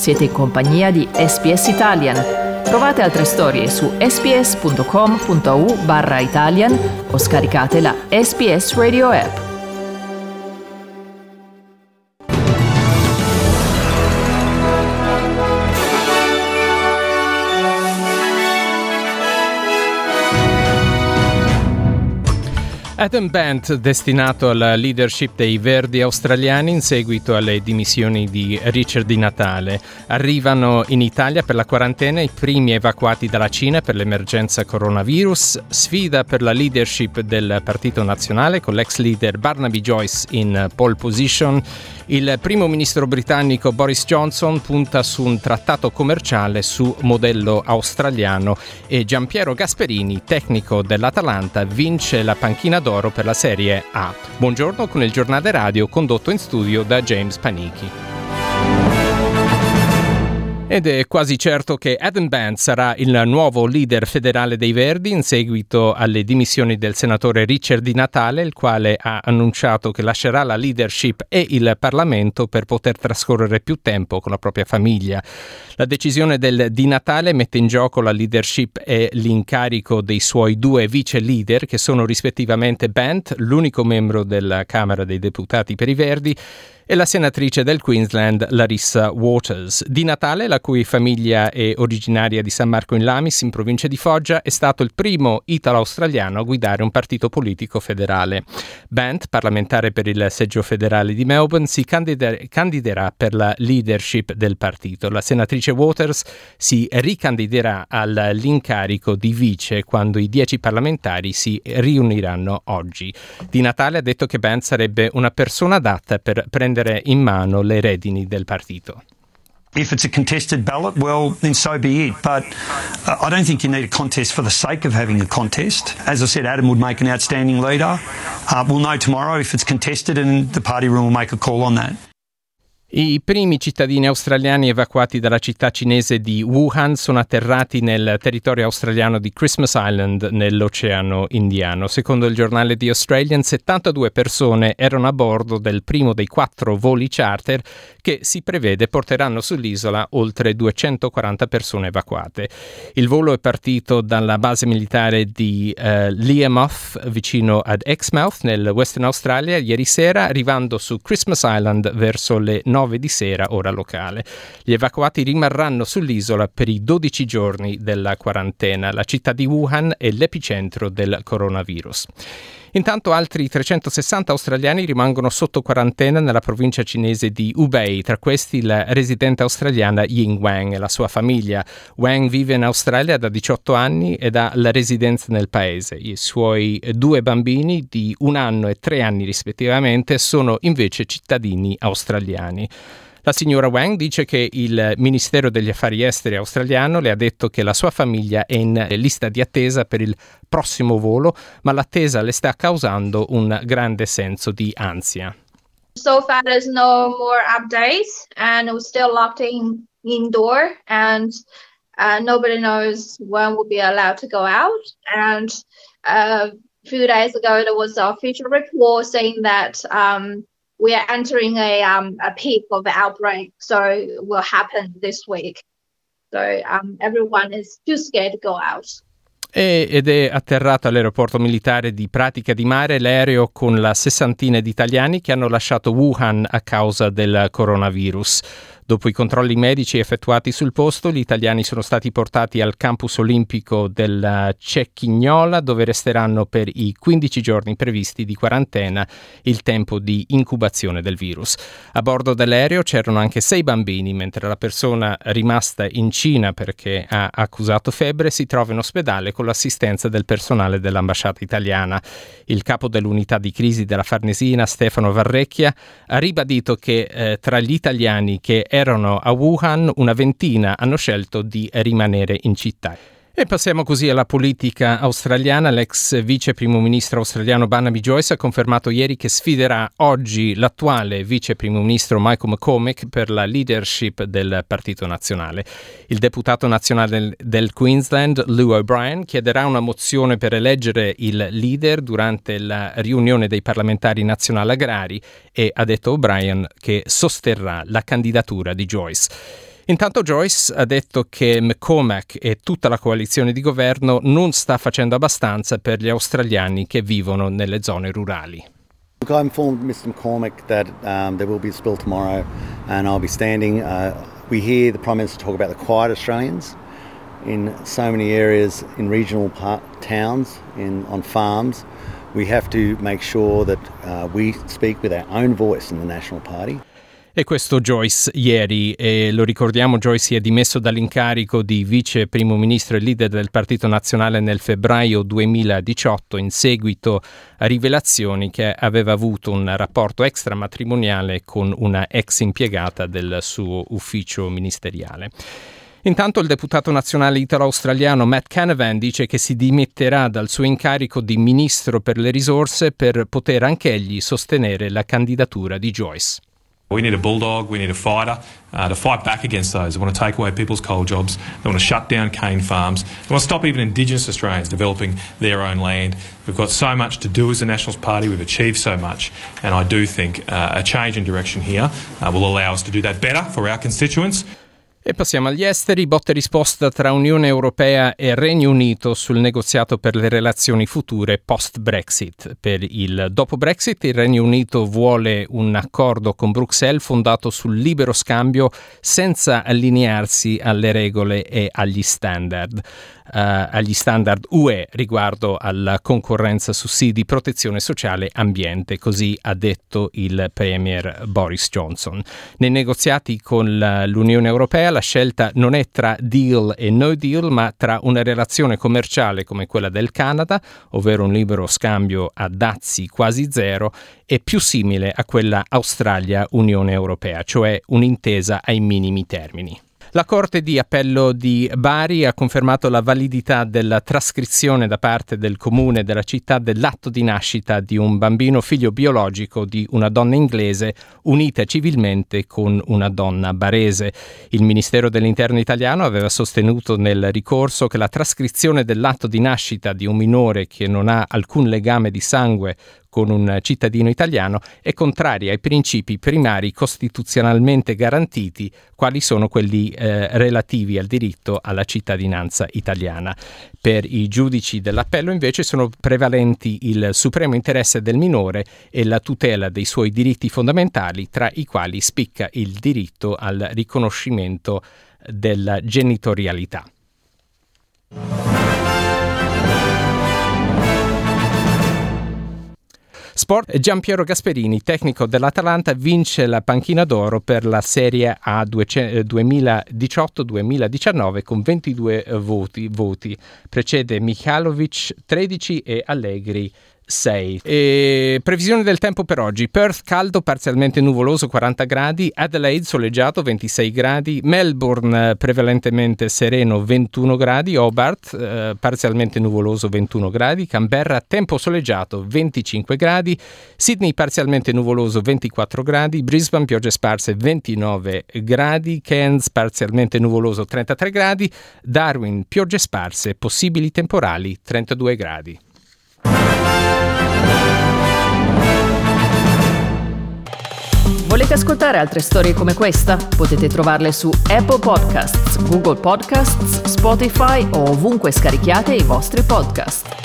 Siete in compagnia di SBS Italian. Trovate altre storie su sbs.com.au/Italian o scaricate la SBS Radio app. Adam Bent, destinato alla leadership dei Verdi australiani in seguito alle dimissioni di Richard Di Natale. Arrivano in Italia per la quarantena i primi evacuati dalla Cina per l'emergenza coronavirus. Sfida per la leadership del Partito Nazionale con l'ex leader Barnaby Joyce in pole position. Il primo ministro britannico Boris Johnson punta su un trattato commerciale su modello australiano e Giampiero Gasperini, tecnico dell'Atalanta, vince la panchina d'oro per la Serie A. Buongiorno con il giornale radio condotto in studio da James Panichi. Ed è quasi certo che Adam Bent sarà il nuovo leader federale dei Verdi in seguito alle dimissioni del senatore Richard Di Natale, il quale ha annunciato che lascerà la leadership e il Parlamento per poter trascorrere più tempo con la propria famiglia. La decisione del Di Natale mette in gioco la leadership e l'incarico dei suoi due vice leader, che sono rispettivamente Bent, l'unico membro della Camera dei Deputati per i Verdi, e la senatrice del Queensland Larissa Waters. Di Natale, la cui famiglia è originaria di San Marco in Lamis, in provincia di Foggia, è stato il primo italo-australiano a guidare un partito politico federale. Bent, parlamentare per il seggio federale di Melbourne, si candiderà per la leadership del partito. La senatrice Waters si ricandiderà all'incarico di vice quando i 10 parlamentari si riuniranno oggi. Di Natale ha detto che Bent sarebbe una persona adatta per prendere in mano le redini del partito. If it's a contested ballot, well, then so be it. But I don't think you need a contest for the sake of having a contest. As I said, Adam would make an outstanding leader. We'll know tomorrow if it's contested and the party room will make a call on that. I primi cittadini australiani evacuati dalla città cinese di Wuhan sono atterrati nel territorio australiano di Christmas Island nell'Oceano Indiano. Secondo il giornale The Australian, 72 persone erano a bordo del primo dei 4 voli charter che si prevede porteranno sull'isola oltre 240 persone evacuate. Il volo è partito dalla base militare di Learmouth vicino ad Exmouth nel Western Australia ieri sera, arrivando su Christmas Island verso le 9 di sera ora locale. Gli evacuati rimarranno sull'isola per i 12 giorni della quarantena. La città di Wuhan è l'epicentro del coronavirus. Intanto altri 360 australiani rimangono sotto quarantena nella provincia cinese di Hubei, tra questi la residente australiana Ying Wang e la sua famiglia. Wang vive in Australia da 18 anni ed ha la residenza nel paese. I suoi 2 bambini di 1 anno e 3 anni rispettivamente sono invece cittadini australiani. La signora Wang dice che il Ministero degli Affari Esteri australiano le ha detto che la sua famiglia è in lista di attesa per il prossimo volo, ma l'attesa le sta causando un grande senso di ansia. So far there's no more updates and we're still locked indoor and nobody knows when we'll be allowed to go out. And a few days ago there was an official report saying that we are entering a peak of the outbreak, so it will happen this week. So everyone is too scared to go out. Ed è atterrato all'aeroporto militare di Pratica di Mare l'aereo con la 60ina di italiani che hanno lasciato Wuhan a causa del coronavirus. Dopo i controlli medici effettuati sul posto, gli italiani sono stati portati al campus olimpico della Cecchignola, dove resteranno per i 15 giorni previsti di quarantena, il tempo di incubazione del virus. A bordo dell'aereo c'erano anche 6 bambini, mentre la persona rimasta in Cina perché ha accusato febbre si trova in ospedale con l'assistenza del personale dell'ambasciata italiana. Il capo dell'unità di crisi della Farnesina, Stefano Varrecchia, ha ribadito che tra gli italiani che erano a Wuhan, una ventina hanno scelto di rimanere in città. E passiamo così alla politica australiana. L'ex vice primo ministro australiano Barnaby Joyce ha confermato ieri che sfiderà oggi l'attuale vice primo ministro Michael McCormack per la leadership del Partito Nazionale. Il deputato nazionale del Queensland, Lou O'Brien, chiederà una mozione per eleggere il leader durante la riunione dei parlamentari nazionali agrari e ha detto O'Brien che sosterrà la candidatura di Joyce. Intanto Joyce ha detto che McCormack e tutta la coalizione di governo non sta facendo abbastanza per gli australiani che vivono nelle zone rurali. Look, I informed Mr. McCormack that there will be a spill tomorrow and I'll be standing. We hear the Prime Minister talk about the quiet Australians in so many areas, in regional towns, on farms. We have to make sure that we speak with our own voice in the National Party. E questo Joyce ieri, e lo ricordiamo, Joyce si è dimesso dall'incarico di vice primo ministro e leader del Partito Nazionale nel febbraio 2018 in seguito a rivelazioni che aveva avuto un rapporto extramatrimoniale con una ex impiegata del suo ufficio ministeriale. Intanto il deputato nazionale italo-australiano Matt Canavan dice che si dimetterà dal suo incarico di ministro per le risorse per poter anch'egli sostenere la candidatura di Joyce. We need a bulldog, we need a fighter to fight back against those. They want to take away people's coal jobs, they want to shut down cane farms, they want to stop even Indigenous Australians developing their own land. We've got so much to do as a Nationals Party, we've achieved so much, and I do think a change in direction here will allow us to do that better for our constituents. E passiamo agli esteri, botta e risposta tra Unione Europea e Regno Unito sul negoziato per le relazioni future post-Brexit. Per il dopo Brexit il Regno Unito vuole un accordo con Bruxelles fondato sul libero scambio senza allinearsi alle regole e agli standard UE riguardo alla concorrenza, sussidi, protezione sociale, ambiente, così ha detto il Premier Boris Johnson. Nei negoziati con l'Unione Europea la scelta non è tra deal e no deal, ma tra una relazione commerciale come quella del Canada, ovvero un libero scambio a dazi quasi zero, e più simile a quella Australia-Unione Europea, cioè un'intesa ai minimi termini. La Corte di Appello di Bari ha confermato la validità della trascrizione da parte del comune della città dell'atto di nascita di un bambino figlio biologico di una donna inglese unita civilmente con una donna barese. Il Ministero dell'Interno italiano aveva sostenuto nel ricorso che la trascrizione dell'atto di nascita di un minore che non ha alcun legame di sangue con un cittadino italiano è contraria ai principi primari costituzionalmente garantiti, quali sono quelli relativi al diritto alla cittadinanza italiana. Per i giudici dell'appello invece sono prevalenti il supremo interesse del minore e la tutela dei suoi diritti fondamentali, tra i quali spicca il diritto al riconoscimento della genitorialità. Sport. Giampiero Gasperini, tecnico dell'Atalanta, vince la panchina d'oro per la Serie A 2018-2019 con 22 voti. Precede Mihajlovic 13 e Allegri 6. E previsione del tempo per oggi: Perth caldo, parzialmente nuvoloso 40 gradi, Adelaide soleggiato 26 gradi, Melbourne prevalentemente sereno 21 gradi, Hobart parzialmente nuvoloso 21 gradi, Canberra tempo soleggiato 25 gradi, Sydney parzialmente nuvoloso 24 gradi, Brisbane piogge sparse 29 gradi, Cairns parzialmente nuvoloso 33 gradi, Darwin piogge sparse, possibili temporali 32 gradi. Volete ascoltare altre storie come questa? Potete trovarle su Apple Podcasts, Google Podcasts, Spotify o ovunque scarichiate i vostri podcast.